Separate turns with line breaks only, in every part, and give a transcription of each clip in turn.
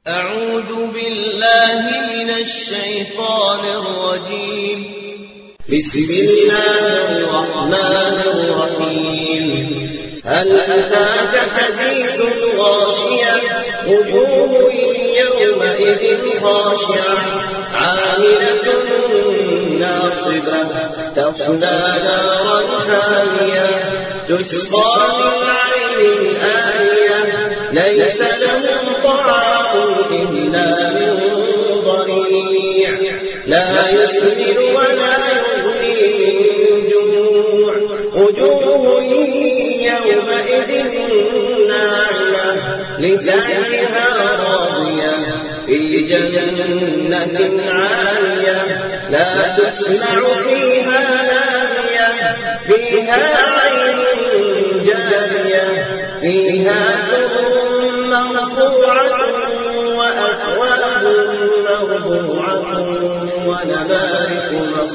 أعوذ بالله من الشيطان الرجيم. بسم الله الرحمن الرحيم. هل أتاك حديث الغاشية؟ وجوه يومئذ خاشعة عاملة ناصبة تصلى نارا حامية تسقى من عين آنية ليس لهم طعام إلا من ضريع لا يسمن ولا يغني من جوع وجوه يومئذ ناعمة لسعيها راضية في جنة عالية لا تسمع فيها لاغية فيها عين جارية فيها سرر مرفوعة وأكواب موضوعة ونمارق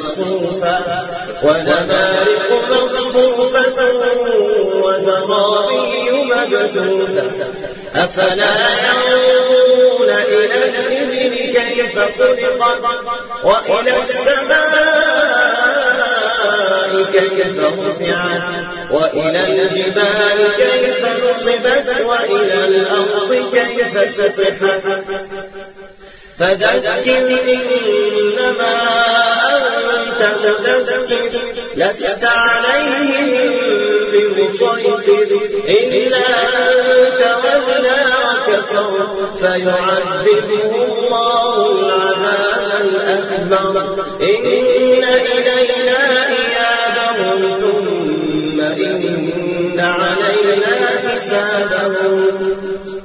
مصفوفة وزرابي مبثوثة أفلا ينظرون إلى الإبل كيف خلقت وإلى السماء كيف رفعت وإلى الجبال كيف نصبت وإلى الأرض كيف سطحت فذكر إنما أنت مذكر لست عليهم بمسيطر إلا من تولى وكفر فيعذبه الله العذاب الأكبر إن إلينا إيابهم ثم إن علينا حسابهم.